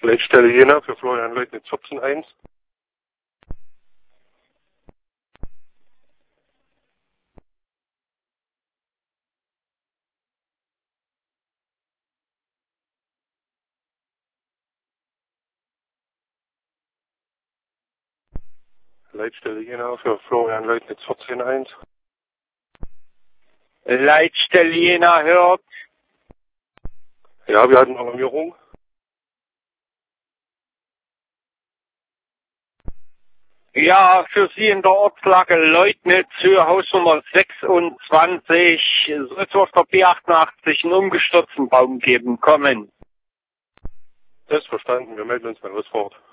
Leitstelle Jena für Florian Leutnitz 14.1. Leitstelle Jena für Florian Leutnitz 14.1. Leitstelle Jena hört. Ja, wir hatten Alarmierung. Ja, für Sie in der Ortslage Leutnitz, Höhe Hausnummer 26, soll es auf der B88 einen umgestürzten Baum geben. Kommen. Das ist verstanden, wir melden uns, wenn was fort.